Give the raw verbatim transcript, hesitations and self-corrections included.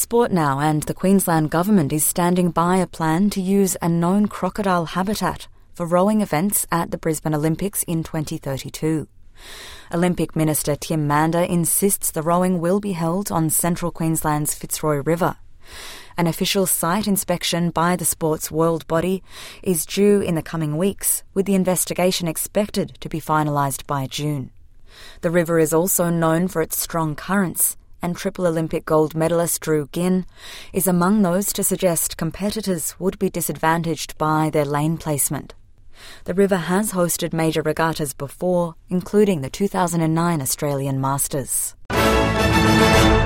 sport now, and the Queensland Government is standing by a plan to use a known crocodile habitat for rowing events at the Brisbane Olympics in twenty thirty-two. Olympic Minister Tim Mander insists the rowing will be held on central Queensland's Fitzroy River. An official site inspection by the sport's world body is due in the coming weeks, with the investigation expected to be finalised by June. The river is also known for its strong currents, and triple Olympic gold medalist Drew Ginn is among those to suggest competitors would be disadvantaged by their lane placement. The river has hosted major regattas before, including the two thousand nine Australian Masters.